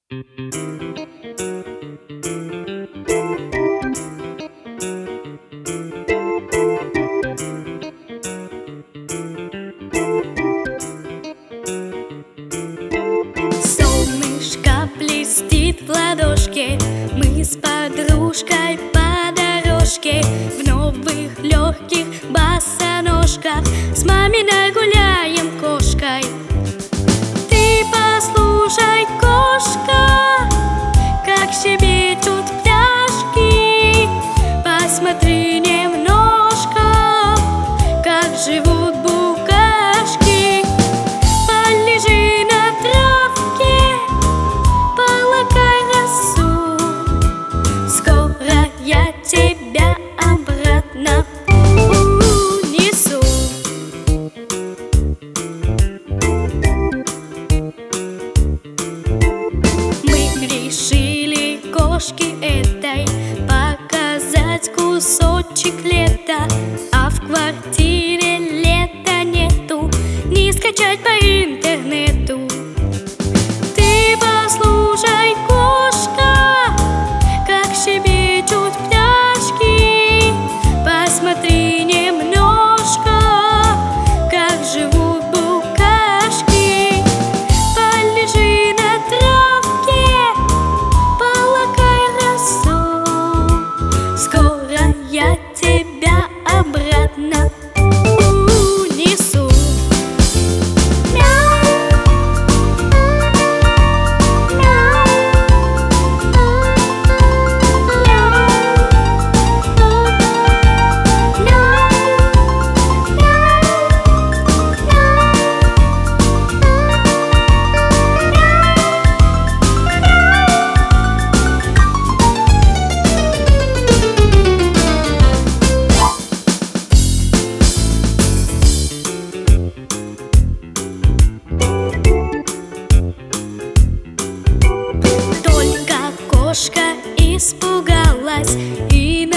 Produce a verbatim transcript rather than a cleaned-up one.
Солнышко блестит в ладошке, мы с подружкой по дорожке в новых легких босоножках с маминой гуляем кошкой. Ты послушай, кошка, как щебечут пташки, посмотри немножко, как живут букашки. Полежи на травке, полакай росу, скоро я тебя обратно унесу. Мы решили кошке этой показать кусочек лета, а в квартире лета нету, не скачать по интернету. Ты послушай, кошка, как щебечут пташки, посмотри немножко, как живут букашки. Полежи на травке, полакай росу, скоро я тебя обратно унесу. Кошка испугалась и